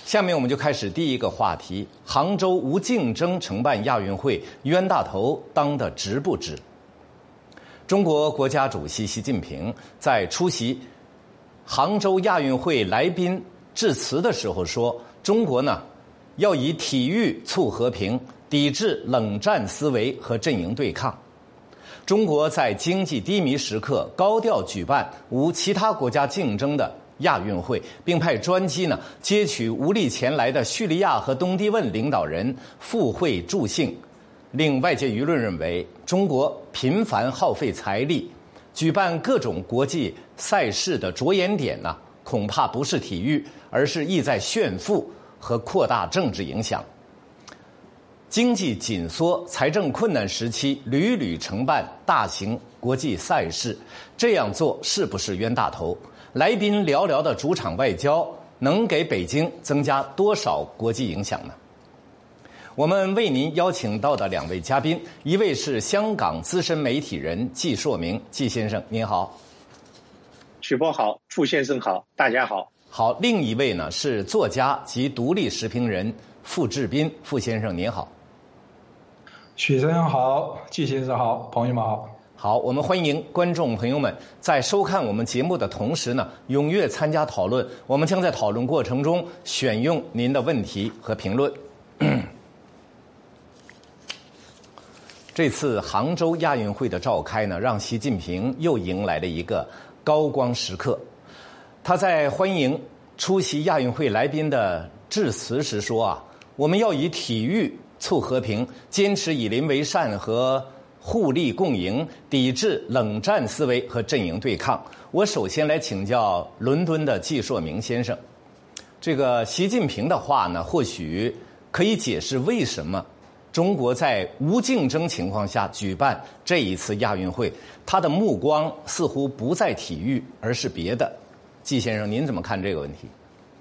下面我们就开始第一个话题：杭州无竞争承办亚运会，冤大头当得值不值？中国国家主席习近平在出席杭州亚运会来宾致辞的时候说：“中国呢，要以体育促和平，抵制冷战思维和阵营对抗。中国在经济低迷时刻高调举办无其他国家竞争的亚运会，并派专机呢接取无力前来的叙利亚和东帝汶领导人赴会助兴，令外界舆论认为中国频繁耗费财力举办各种国际赛事的着眼点呢，恐怕不是体育，而是意在炫富和扩大政治影响。经济紧缩、财政困难时期，屡屡承办大型国际赛事，这样做是不是冤大头？来宾寥寥的主场外交，能给北京增加多少国际影响呢？我们为您邀请到的两位嘉宾，一位是香港资深媒体人季硕明，季先生您好。 许波好，傅先生好，大家好。 好，另一位呢是作家及独立时评人傅志斌，傅先生您好。 许先生好，季先生好，朋友们好。 好，我们欢迎观众朋友们在收看我们节目的同时呢，踊跃参加讨论。我们将在讨论过程中选用您的问题和评论。这次杭州亚运会的召开呢，让习近平又迎来了一个高光时刻。他在欢迎出席亚运会来宾的致辞时说啊，我们要以体育促和平，坚持以邻为善和互利共赢，抵制冷战思维和阵营对抗。我首先来请教伦敦的季硕明先生，这个习近平的话呢，或许可以解释为什么中国在无竞争情况下举办这一次亚运会，他的目光似乎不在体育，而是别的。季先生，您怎么看这个问题？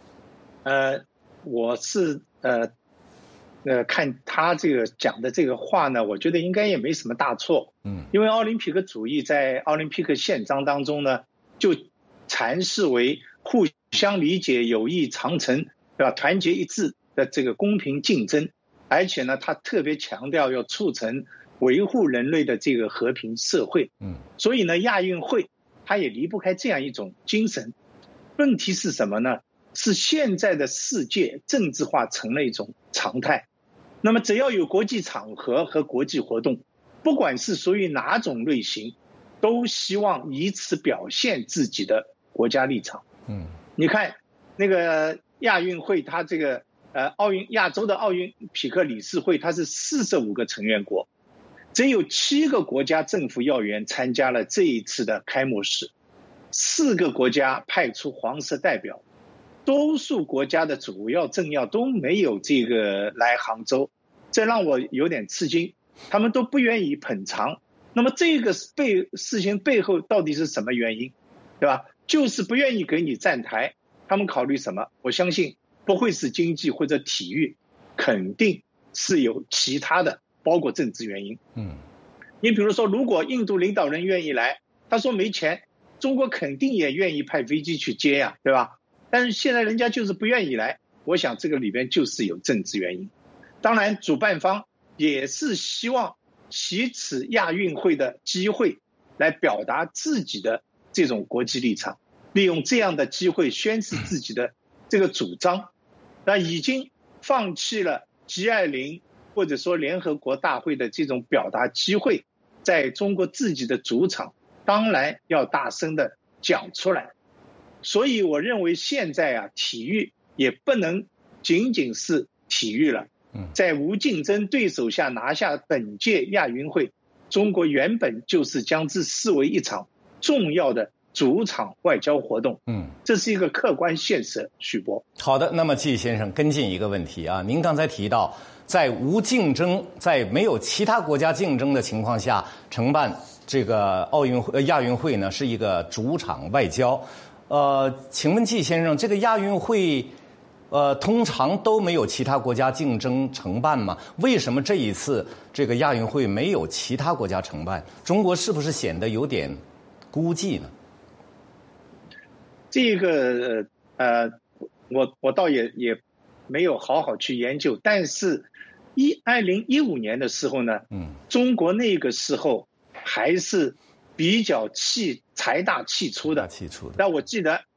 我是看他这个讲的这个话呢，我觉得应该也没什么大错。因为奥林匹克主义在奥林匹克宪章当中呢，就阐释为互相理解、友谊长存，对吧？团结一致的这个公平竞争，而且呢，他特别强调要促成维护人类的这个和平社会。所以呢，亚运会它也离不开这样一种精神。问题是什么呢？是现在的世界政治化成了一种常态。那么只要有国际场合和国际活动，不管是属于哪种类型，都希望以此表现自己的国家立场。你看那个亚运会，它这个亚洲的奥运匹克理事会，它是45个成员国，只有7个国家政府要员参加了这一次的开幕式，4个国家派出黄色代表，多数国家的主要政要都没有这个来杭州，这让我有点吃惊，他们都不愿意捧场。那么这个事情背后到底是什么原因，对吧？就是不愿意给你站台，他们考虑什么？我相信不会是经济或者体育，肯定是有其他的，包括政治原因。你比如说，如果印度领导人愿意来，他说没钱，中国肯定也愿意派飞机去接呀，对吧？但是现在人家就是不愿意来，我想这个里边就是有政治原因。当然主办方也是希望藉此亚运会的机会来表达自己的这种国际立场，利用这样的机会宣示自己的这个主张。那已经放弃了 G20 或者说联合国大会的这种表达机会，在中国自己的主场当然要大声的讲出来。所以我认为现在体育也不能仅仅是体育了。在无竞争对手下拿下本届亚运会，中国原本就是将之视为一场重要的主场外交活动。这是一个客观现实。许博， 好的，那么季先生跟进一个问题啊，您刚才提到在无竞争，在没有其他国家竞争的情况下承办这个亚运会呢，是一个主场外交。请问季先生，这个亚运会通常都没有其他国家竞争承办吗？为什么这一次这个亚运会没有其他国家承办？中国是不是显得有点孤寂呢？ 这个我倒也没有好好去研究。但是2015年的时候呢，中国那个时候还是比较财大气粗的。但我记得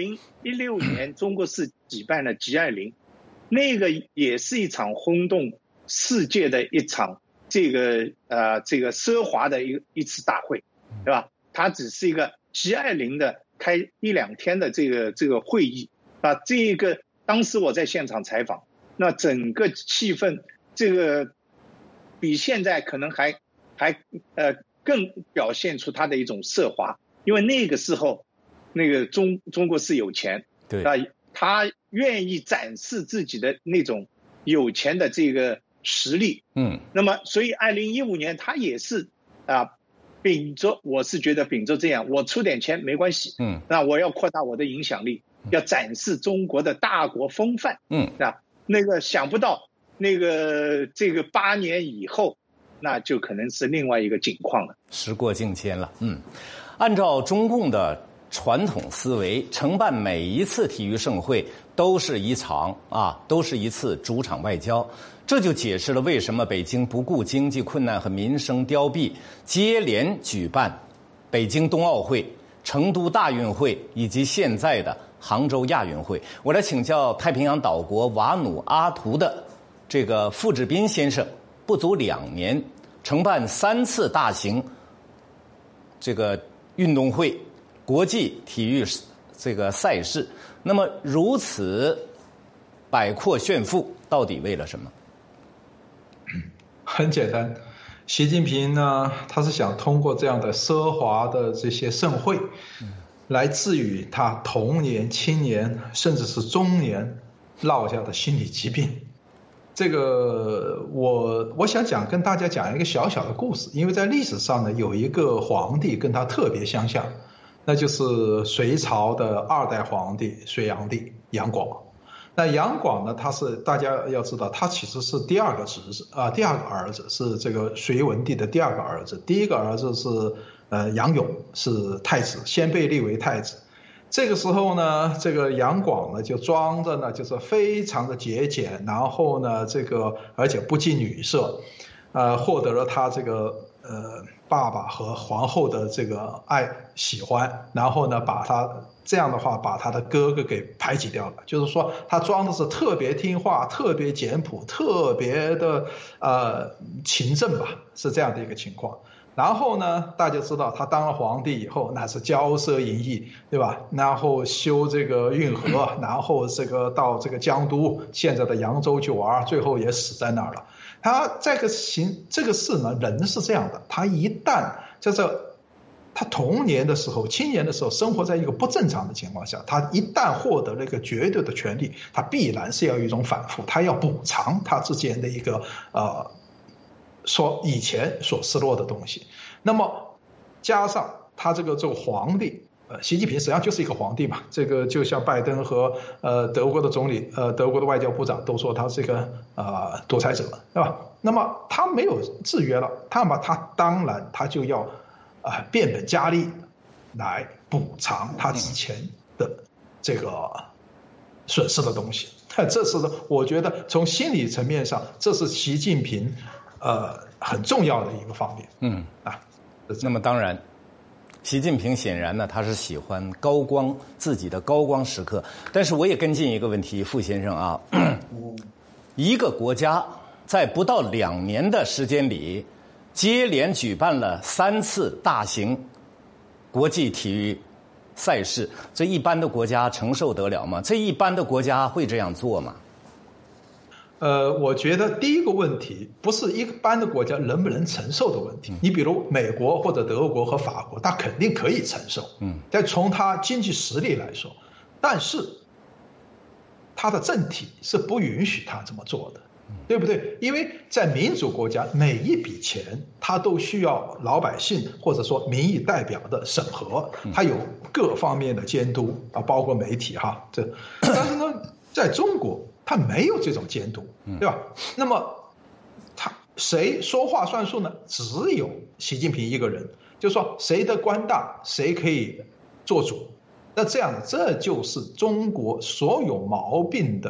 2016年中国是举办了 G20， 那个也是一场轰动世界的一场这个奢华的一次大会，对吧？它只是一个 G20 的开1-2天的这个会议啊。这个当时我在现场采访，那整个气氛这个比现在可能还更表现出它的一种奢华，因为那个时候那个中国是有钱， 对啊，他愿意展示自己的那种有钱的这个实力，那么所以2015年他也是我是觉得秉着这样，我出点钱没关系，那我要扩大我的影响力，要展示中国的大国风范，那个想不到这个8年以后，那就可能是另外一个境况了。 时过境迁了，按照中共的传统思维，承办每一次体育盛会都是一次主场外交，这就解释了为什么北京不顾经济困难和民生凋敝，接连举办北京冬奥会、成都大运会以及现在的杭州亚运会。我来请教太平洋岛国瓦努阿图的这个傅志斌先生，不足2年承办3次大型这个运动会、国际体育这个赛事，那么如此百阔炫富，到底为了什么？ 很简单，习近平呢，他是想通过这样的奢华的这些盛会，来治愈他童年、青年甚至是中年落下的心理疾病。这个我想跟大家讲一个小小的故事，因为在历史上呢，有一个皇帝跟他特别相像，那就是隋朝的2代皇帝隋炀帝杨广。那杨广呢，大家要知道，他其实是第二个儿子，是这个隋文帝的第2个儿子。第1个儿子是杨勇，是太子，先被立为太子。这个时候呢，这个杨广呢就装着呢，就是非常的节俭，然后呢，而且不近女色，获得了他这个爸爸和皇后的这个喜欢，然后呢，这样的话把他的哥哥给排挤掉了。就是说，他装的是特别听话、特别简朴、特别的勤政吧，是这样的一个情况。然后呢，大家知道他当了皇帝以后，那是骄奢淫逸，对吧？然后修这个运河，然后到这个江都，现在的扬州去玩，最后也死在那儿了。他这个事呢，人是这样的，他一旦他童年的时候、青年的时候生活在一个不正常的情况下，他一旦获得了一个绝对的权利，他必然是要有一种反复，他要补偿他之间的一个说以前所失落的东西。那么加上他这个皇帝习近平实际上就是一个皇帝嘛，这个就像拜登和德国的总理德国的外交部长都说他是一个独裁者，对吧？那么他没有制约了，他当然他就要变本加厉来补偿他之前的这个损失的东西。这是我觉得从心理层面上，这是习近平很重要的一个方面。 那么当然习近平显然呢，他是喜欢自己的高光时刻。但是我也跟进一个问题，傅先生啊，一个国家在不到2年的时间里，接连举办了3次大型国际体育赛事，这一般的国家承受得了吗？这一般的国家会这样做吗？ 我觉得第一个问题不是一般的国家能不能承受的问题。你比如美国或者德国和法国，它肯定可以承受。但从它经济实力来说，但是它的政体是不允许它这么做的，对不对？因为在民主国家，每一笔钱它都需要老百姓或者说民意代表的审核，它有各方面的监督包括媒体哈。但是呢，在中国他没有这种监督，对吧？那么谁说话算数呢？只有习近平一个人，就是说谁的官大谁可以做主。那这样，这就是中国所有毛病的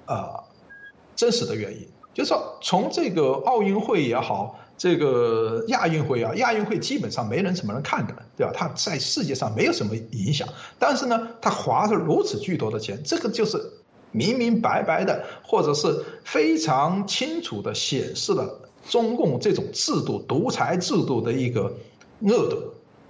真实的原因。就是说，从这个奥运会也好，这个亚运会啊，亚运会基本上没什么人看的，对吧？它在世界上没有什么影响，但是呢，它花了如此巨多的钱，这个就是明明白白的，或者是非常清楚的显示了中共这种制度、独裁制度的一个恶毒，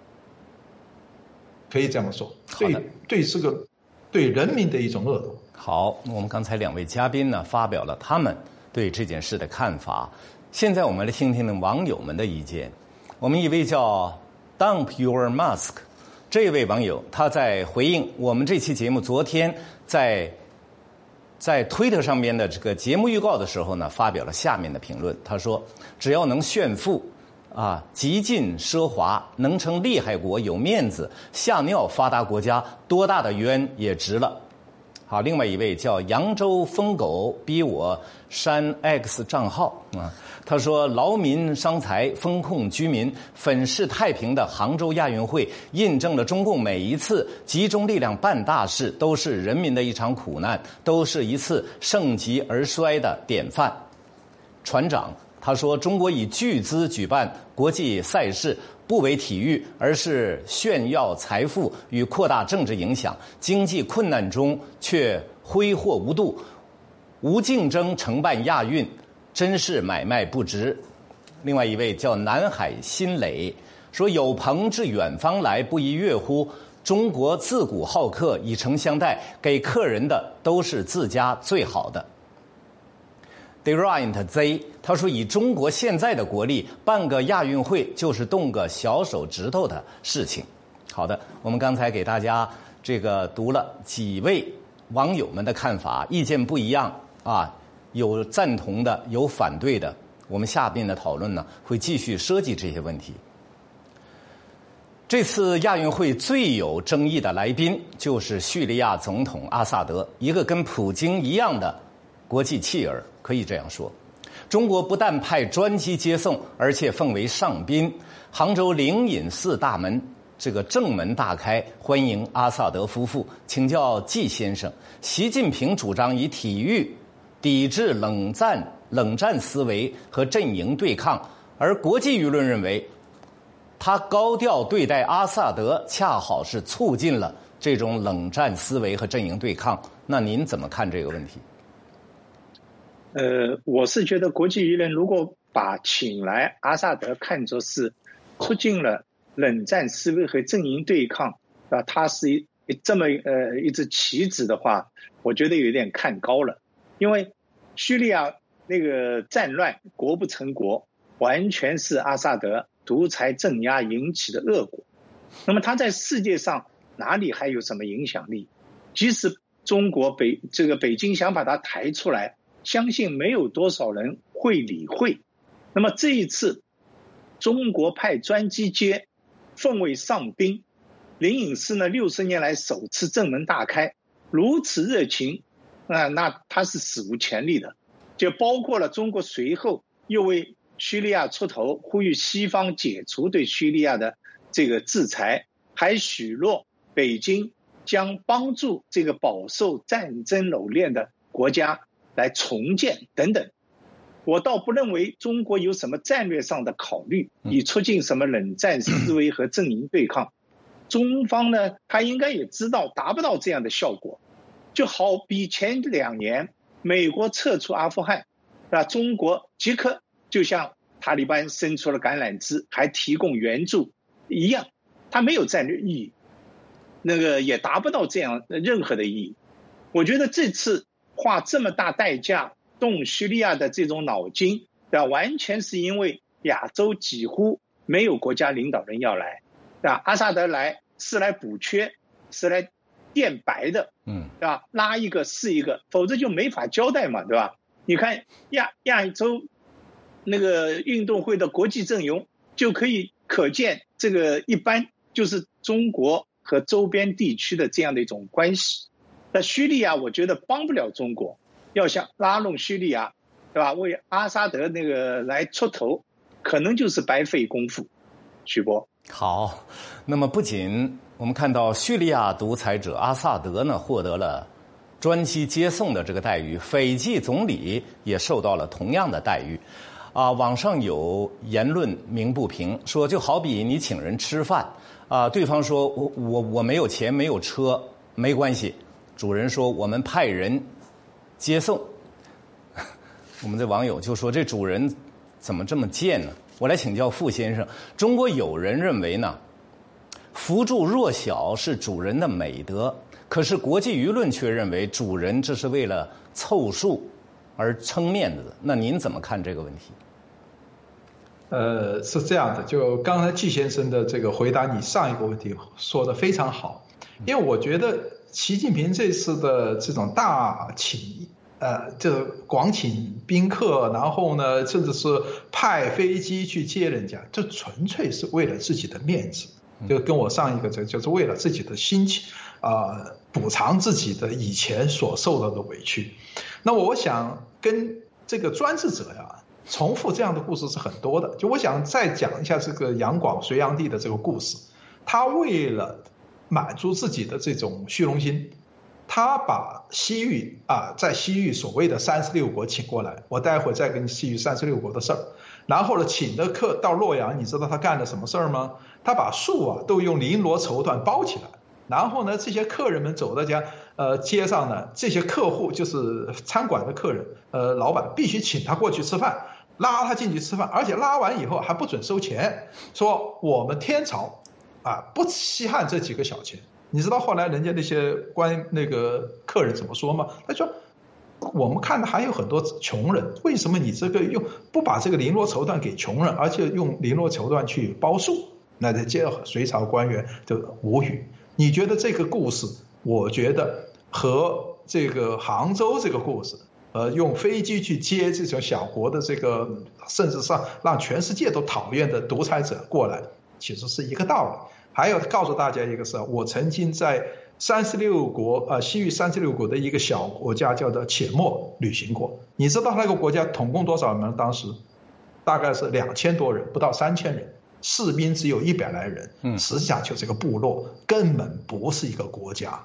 可以这么说，对这个对人民的一种恶毒。 好，我们刚才两位嘉宾呢发表了他们对这件事的看法，现在我们来听听网友们的意见。我们一位叫 Dump Your Mask 这位网友，他在回应我们这期节目昨天在推特上面的这个节目预告的时候呢，发表了下面的评论。他说：“只要能炫富极尽奢华，能成厉害国有面子，吓尿发达国家，多大的冤也值了。”好，另外一位叫扬州疯狗逼我删 X 账号他说劳民伤财，风控居民，粉饰太平的杭州亚运会印证了中共每一次集中力量办大事都是人民的一场苦难，都是一次盛极而衰的典范。船长他说中国以巨资举办国际赛事不为体育，而是炫耀财富与扩大政治影响，经济困难中却挥霍无度，无竞争承办亚运，真是买卖不值。另外一位叫南海新磊说有朋自远方来，不亦乐乎，中国自古好客，以诚相待，给客人的都是自家最好的。Derant Z 他说以中国现在的国力办个亚运会就是动个小手指头的事情。好的，我们刚才给大家这个读了几位网友们的看法，意见不一样有赞同的，有反对的。我们下面的讨论呢会继续涉及这些问题。这次亚运会最有争议的来宾就是叙利亚总统阿萨德，一个跟普京一样的国际弃儿，可以这样说。中国不但派专机接送，而且奉为上宾。杭州灵隐寺大门这个正门大开，欢迎阿萨德夫妇。请教季先生，习近平主张以体育抵制冷战思维和阵营对抗，而国际舆论认为他高调对待阿萨德恰好是促进了这种冷战思维和阵营对抗。那您怎么看这个问题？ 我是觉得国际舆论如果把请来阿萨德看作是促进了冷战思维和阵营对抗他是这么一只棋子的话，我觉得有点看高了。因为叙利亚那个战乱国不成国，完全是阿萨德独裁镇压引起的恶果。那么他在世界上哪里还有什么影响力？即使中国北京想把他抬出来，相信没有多少人会理会。那么这一次中国派专机接，奉为上宾，灵隐寺呢60年来首次正门大开，如此热情那他是史无前例的。就包括了中国随后又为叙利亚出头，呼吁西方解除对叙利亚的这个制裁，还许诺北京将帮助这个饱受战争蹂躏的国家来重建等等。我倒不认为中国有什么战略上的考虑，以促进什么冷战思维和阵营对抗。中方呢，他应该也知道达不到这样的效果。就好比前2年美国撤出阿富汗，中国即刻就向塔利班伸出了橄榄枝，还提供援助一样，它没有战略意义，也达不到这样任何的意义。我觉得这次花这么大代价动叙利亚的这种脑筋，完全是因为亚洲几乎没有国家领导人要来，阿萨德来是来补缺，是来垫白的，拉一个是一个，否则就没法交代嘛，对吧？你看亚洲那个运动会的国际阵容，就可见这个一般就是中国和周边地区的这样的一种关系。那叙利亚我觉得帮不了中国，要想拉拢叙利亚，对吧？为阿萨德来出头，可能就是白费功夫。许波。 好，那么不仅我们看到叙利亚独裁者阿萨德呢获得了专机接送的这个待遇，斐济总理也受到了同样的待遇。网上有言论鸣不平，说就好比你请人吃饭，对方说我没有钱没有车，没关系，主人说我们派人接送。我们的网友就说这主人怎么这么贱呢？我来请教傅先生，中国有人认为呢，扶助弱小是主人的美德，可是国际舆论却认为主人这是为了凑数而撑面子的。那您怎么看这个问题？ 是这样的，就刚才季先生的这个回答，你上一个问题说的非常好，因为我觉得习近平这次的这种大请，这广请宾客，然后呢，甚至是派飞机去接人家，这纯粹是为了自己的面子，就跟我上一个就是为了自己的心情，补偿自己的以前所受到的委屈。那我想跟这个专制者呀，重复这样的故事是很多的。就我想再讲一下这个杨广隋炀帝的这个故事，他为了满足自己的这种虚荣心，他把西域在西域所谓的36国请过来，我待会再跟西域36国的事儿。然后呢，请的客到洛阳，你知道他干了什么事儿吗？他把树都用绫罗绸缎包起来，然后呢，这些客人们走到街上呢，这些客户就是餐馆的客人，老板必须请他过去吃饭，拉他进去吃饭，而且拉完以后还不准收钱，说我们天朝不稀罕这几个小钱。你知道后来人家那些那个客人怎么说吗？他说我们看的还有很多穷人，为什么你这个不把这个绫罗绸缎给穷人，而且用绫罗绸缎去包树？那这隋朝官员就无语。你觉得这个故事，我觉得和这个杭州这个故事，用飞机去接这种小国的这个，甚至上让全世界都讨厌的独裁者过来，其实是一个道理。还有告诉大家一个事，我曾经在36国西域36国的一个小国家叫做且末旅行过。你知道那个国家统共多少人吗？当时大概是2000多人，不到3000人，士兵只有100来人。实际上就这个部落根本不是一个国家。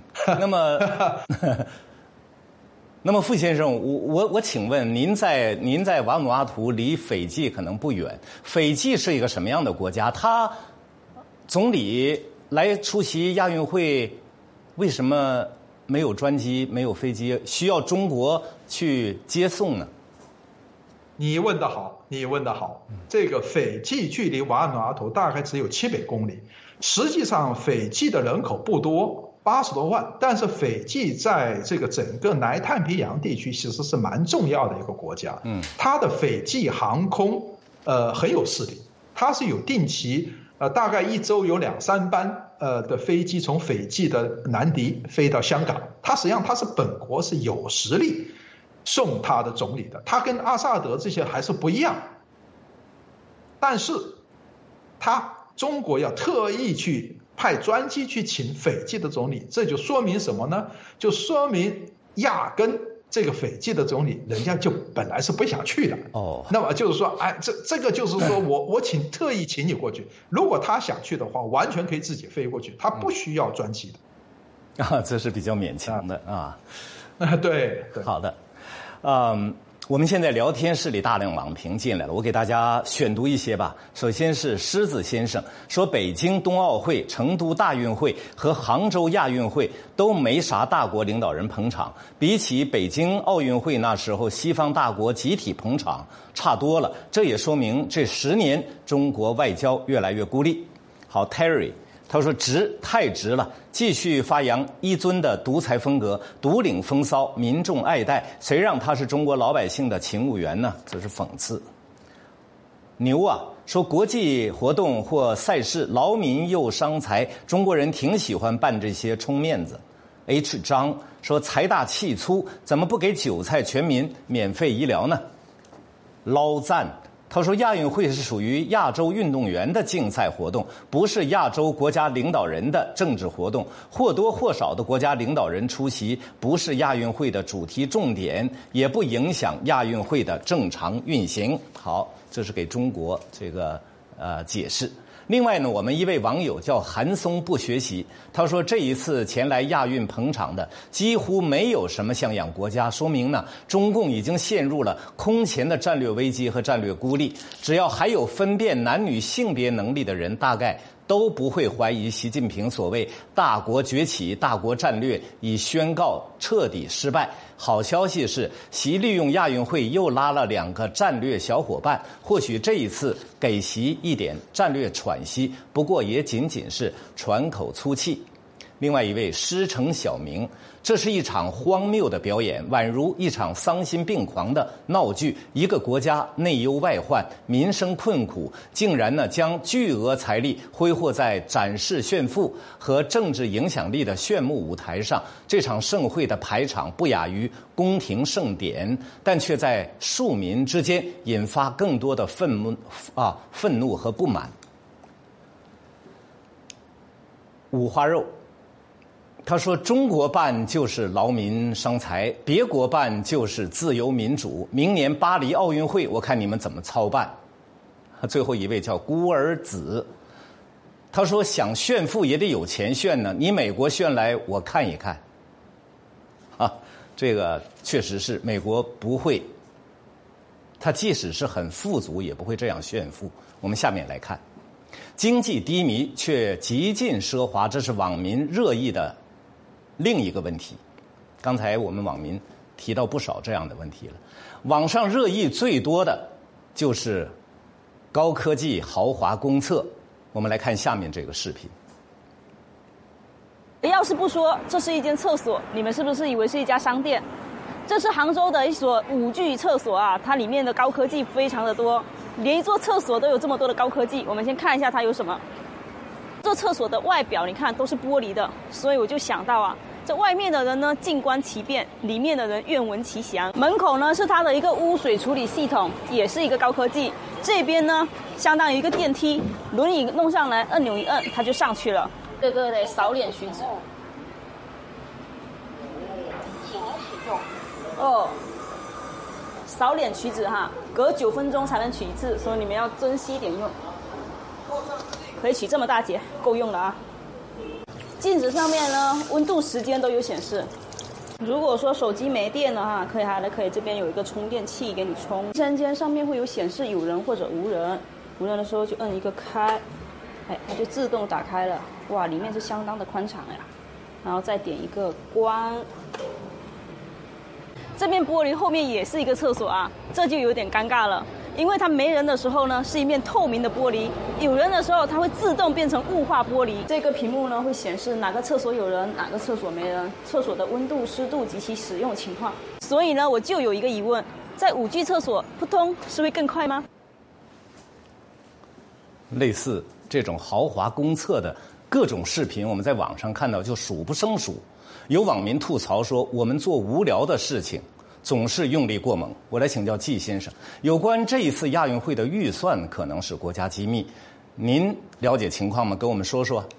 那么傅先生，我请问您在瓦努阿图离斐济可能不远，斐济是一个什么样的国家？他总理来出席亚运会，为什么没有专机没有飞机，需要中国去接送呢？ 你问得好，这个斐济距离瓦努阿图大概只有700公里，实际上斐济的人口不多，80多万，但是斐济在这个整个南太平洋地区其实是蛮重要的一个国家。它的斐济航空很有势力，它是有定期大概1周有2-3班的飞机从斐济的南迪飞到香港。它实际上是本国是有实力送他的总理的，他跟阿萨德这些还是不一样。但是中国要特意去派专机去请斐济的总理，这就说明什么呢？就说明压根这个斐济的总理人家就本来是不想去的。那么就是说，这个就是说我特意请你过去，如果他想去的话，完全可以自己飞过去，他不需要专机的。 这是比较勉强的对， 好的。我们现在聊天室里大量网评进来了，我给大家选读一些吧。首先是狮子先生说，北京冬奥会、成都大运会和杭州亚运会都没啥大国领导人捧场，比起北京奥运会那时候西方大国集体捧场差多了，这也说明这10年中国外交越来越孤立。好 ，Terry。他说太直了，继续发扬一尊的独裁风格，独领风骚，民众爱戴，谁让他是中国老百姓的勤务员呢？这是讽刺。牛说国际活动或赛事劳民又伤财，中国人挺喜欢办这些充面子。H 张说财大气粗，怎么不给韭菜全民免费医疗呢？捞赞他说亚运会是属于亚洲运动员的竞赛活动，不是亚洲国家领导人的政治活动，或多或少的国家领导人出席不是亚运会的主题重点，也不影响亚运会的正常运行。好，这是给中国这个解释。 另外呢，我们一位网友叫韩松不学习，他说这一次前来亚运捧场的几乎没有什么像样国家，说明呢中共已经陷入了空前的战略危机和战略孤立。只要还有分辨男女性别能力的人，大概都不会怀疑习近平所谓大国崛起、大国战略已宣告彻底失败。好消息是，习利用亚运会又拉了2个战略小伙伴，或许这一次给习一点战略喘息，不过也仅仅是喘口粗气。另外一位师承小明，这是一场荒谬的表演，宛如一场丧心病狂的闹剧。一个国家内忧外患，民生困苦，竟然呢将巨额财力挥霍在展示炫富和政治影响力的炫目舞台上。这场盛会的排场不亚于宫廷盛典，但却在庶民之间引发更多的愤怒和不满。五花肉。他说中国办就是劳民伤财，别国办就是自由民主，明年巴黎奥运会我看你们怎么操办。最后一位叫孤儿子，他说想炫富也得有钱炫呢，你美国炫来我看一看。这个确实是美国不会，他即使是很富足也不会这样炫富。我们下面来看，经济低迷却极尽奢华，这是网民热议的另一个问题。刚才我们网民提到不少这样的问题了。网上热议最多的就是高科技豪华公厕。我们来看下面这个视频。 要是不说这是一间厕所，你们是不是以为是一家商店？这是杭州的一所5G厕所啊，它里面的高科技非常的多，连一座厕所都有这么多的高科技。我们先看一下它有什么。这厕所的外表你看都是玻璃的，所以我就想到啊，这外面的人呢静观其变，里面的人愿闻其详。门口呢是它的一个污水处理系统，也是一个高科技。这边呢相当于一个电梯，轮椅弄上来，按钮一摁它就上去了。这个得扫脸须知。扫脸取纸哈，隔9分钟才能取一次，所以你们要珍惜一点用。可以取这么大节，够用了啊。镜子上面呢，温度、时间都有显示。如果说手机没电了哈，可以这边有一个充电器给你充。卫生间上面会有显示有人或者无人，无人的时候就摁一个开，它就自动打开了。哇，里面是相当的宽敞呀。然后再点一个关。这面玻璃后面也是一个厕所啊，这就有点尴尬了。因为它没人的时候呢，是一面透明的玻璃；有人的时候，它会自动变成雾化玻璃。这个屏幕呢，会显示哪个厕所有人，哪个厕所没人，厕所的温度、湿度及其使用情况。所以呢，我就有一个疑问：在5G 厕所扑通是会更快吗？ 类似这种豪华公厕的各种视频，我们在网上看到就数不胜数。有网民吐槽说，我们做无聊的事情总是用力过猛。我来请教季先生，有关这一次亚运会的预算可能是国家机密，您了解情况吗？跟我们说说。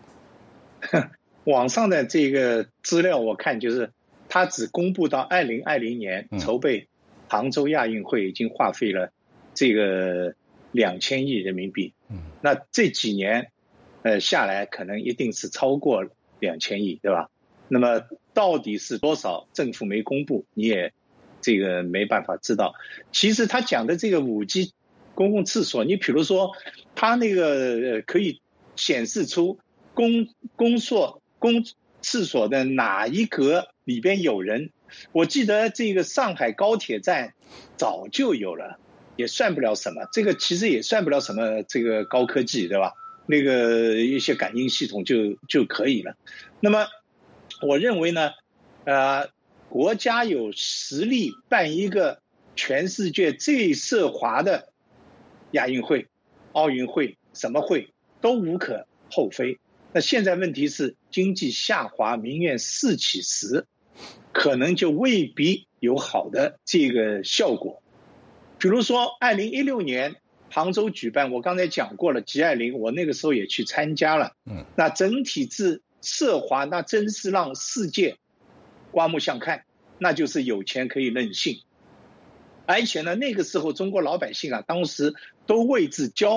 网上的这个资料我看就是他只公布到2020年筹备杭州亚运会已经花费了这个2000亿人民币。那这几年下来可能一定是超过2000亿，对吧？那么到底是多少，政府没公布，你也这个没办法知道。其实他讲的这个5G 公共厕所，你比如说他那个可以显示出公厕所的哪一格里边有人。我记得这个上海高铁站早就有了，也算不了什么，这个其实也算不了什么这个高科技，对吧？那个一些感应系统就可以了。那么我认为呢，国家有实力办一个全世界最奢华的亚运会、奥运会，什么会都无可厚非。那现在问题是经济下滑，民怨四起时，可能就未必有好的这个效果。比如说2016年杭州举办，我刚才讲过了 G20， 我那个时候也去参加了。那整体之奢华，那真是让世界刮目相看，那就是有钱可以任性。而且呢，那个时候中国老百姓啊，当时都为之骄傲。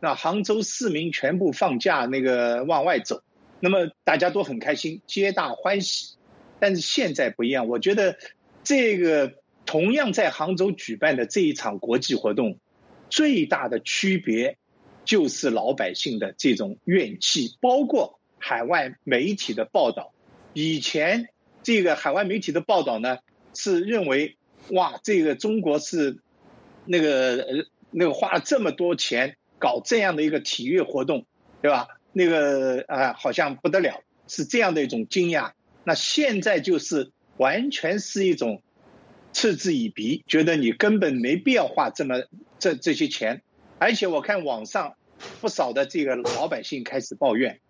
那杭州市民全部放假那个往外走，那么大家都很开心，皆大欢喜。但是现在不一样，我觉得这个同样在杭州举办的这一场国际活动，最大的区别就是老百姓的这种怨气，包括海外媒体的报道。以前这个海外媒体的报道呢，是认为哇，这个中国是那个花了这么多钱搞这样的一个体育活动，对吧？那个好像不得了，是这样的一种惊讶。那现在就是完全是一种嗤之以鼻，觉得你根本没必要花这些钱。而且我看网上不少的这个老百姓开始抱怨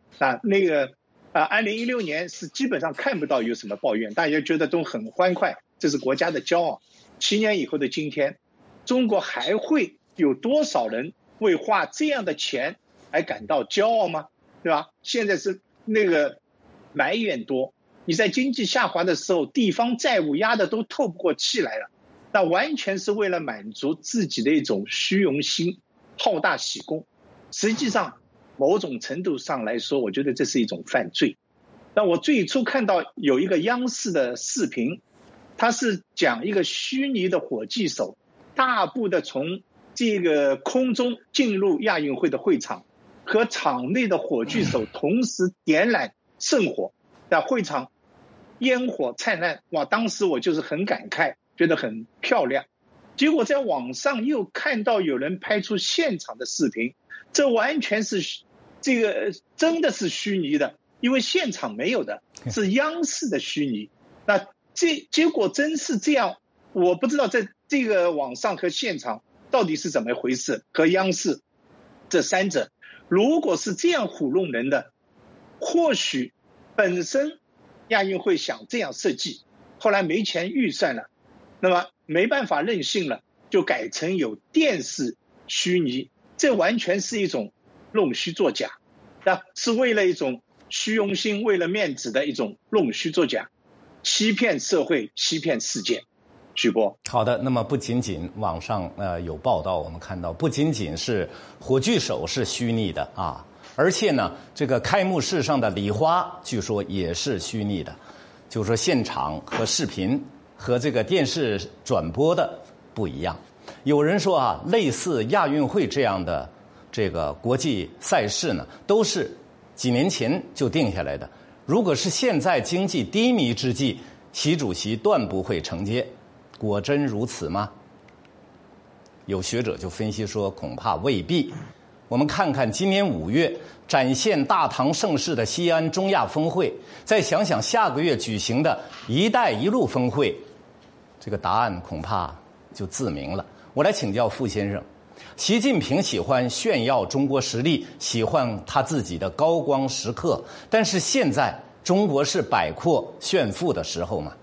2016年是基本上看不到有什么抱怨，大家觉得都很欢快，这是国家的骄傲。7年以后的今天，中国还会有多少人为花这样的钱而感到骄傲吗？对吧？现在是那个埋怨多，你在经济下滑的时候，地方债务压得都透不过气来了，那完全是为了满足自己的一种虚荣心，好大喜功。实际上某种程度上来说，我觉得这是一种犯罪。那我最初看到有一个央视的视频，它是讲一个虚拟的火炬手大步的从这个空中进入亚运会的会场，和场内的火炬手同时点燃圣火，在会场烟火灿烂。哇，当时我就是很感慨，觉得很漂亮。结果在网上又看到有人拍出现场的视频，这完全是这个真的是虚拟的，因为现场没有的，是央视的虚拟。那结果真是这样，我不知道在这个网上和现场到底是怎么回事，和央视这三者如果是这样唬弄人的，或许本身亚运会想这样设计，后来没钱预算了，那么没办法任性了，就改成有电视虚拟，这完全是一种弄虚作假，是为了一种虚荣心，为了面子的一种弄虚作假，欺骗社会，欺骗世界。许波， 好的，那么不仅仅网上有报道，我们看到不仅仅是火炬手是虚拟的啊，而且呢，这个开幕式上的礼花据说也是虚拟的，就是说现场和视频和这个电视转播的不一样。有人说啊，类似亚运会这样的这个国际赛事呢，都是几年前就定下来的。如果是现在经济低迷之际，习主席断不会承接。果真如此吗？有学者就分析说，恐怕未必。我们看看今年5月展现大唐盛世的西安中亚峰会，再想想下个月举行的一带一路峰会，这个答案恐怕就自明了。我来请教傅先生，习近平喜欢炫耀中国实力，喜欢他自己的高光时刻，但是现在中国是摆阔炫富的时候吗？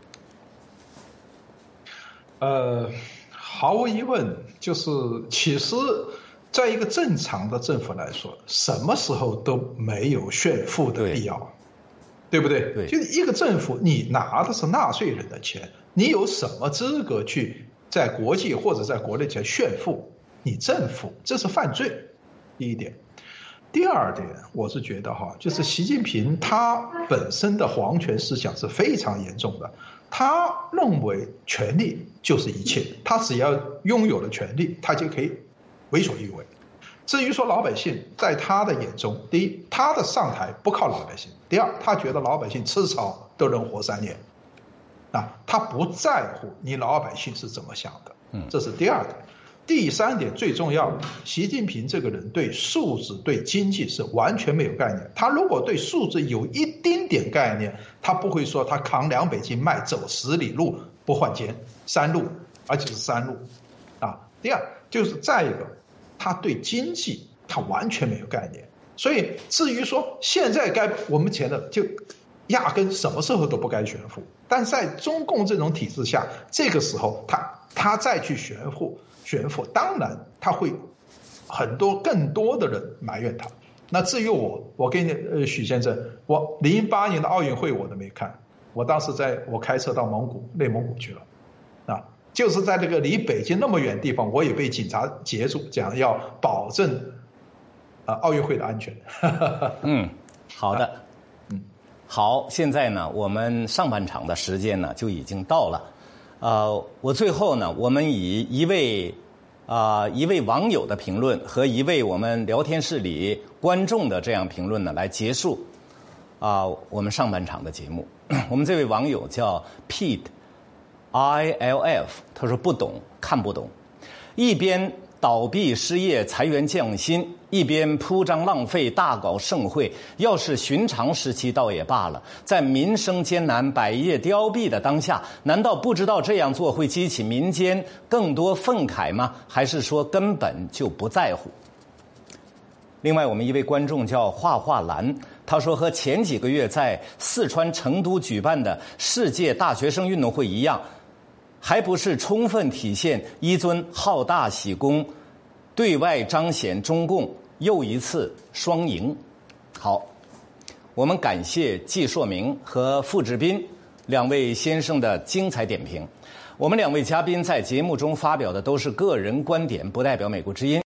毫无疑问，就是其实在一个正常的政府来说，什么时候都没有炫富的必要，对不对？ 对， 就是一个政府，你拿的是纳税人的钱，你有什么资格去在国际或者在国内前炫富？你政府这是犯罪，第一点。第二点，我是觉得就是习近平他本身的皇权思想是非常严重的。他认为权力就是一切，他只要拥有了权力，他就可以为所欲为。至于说老百姓，在他的眼中，第一，他的上台不靠老百姓；第二，他觉得老百姓吃草都能活3年，他不在乎你老百姓是怎么想的，这是第二点。第三点最重要的，习近平这个人对数字、对经济是完全没有概念。他如果对数字有一丁点概念，他不会说他扛2北京麦走10里路不换肩，3路，而且是3路第二就是再一个，他对经济他完全没有概念。所以至于说现在我们前的就压根什么时候都不该炫富，但在中共这种体制下，这个时候他再去炫富，当然他会更多的人埋怨他。那至于我给你许先生，我08年的奥运会我都没看，我当时我开车到内蒙古去了，就是在这个离北京那么远的地方，我也被警察截住，讲要保证奥运会的安全。 好的。好，现在呢，我们上半场的时间呢就已经到了。我最后呢，我们以一位网友的评论和一位我们聊天室里观众的这样评论呢来结束我们上半场的节目。我们这位网友叫 Pete ILF， 他说不懂，看不懂，一边倒闭失业裁员降薪，一边铺张浪费大搞盛会，要是寻常时期倒也罢了，在民生艰难百业凋敝的当下，难道不知道这样做会激起民间更多愤慨吗？还是说根本就不在乎？另外我们一位观众叫画画兰，他说和前几个月在四川成都举办的世界大学生运动会一样，还不是充分体现一尊好大喜功，对外彰显中共又一次双赢。好，我们感谢季硕明和傅志斌两位先生的精彩点评。我们两位嘉宾在节目中发表的都是个人观点，不代表美国之音。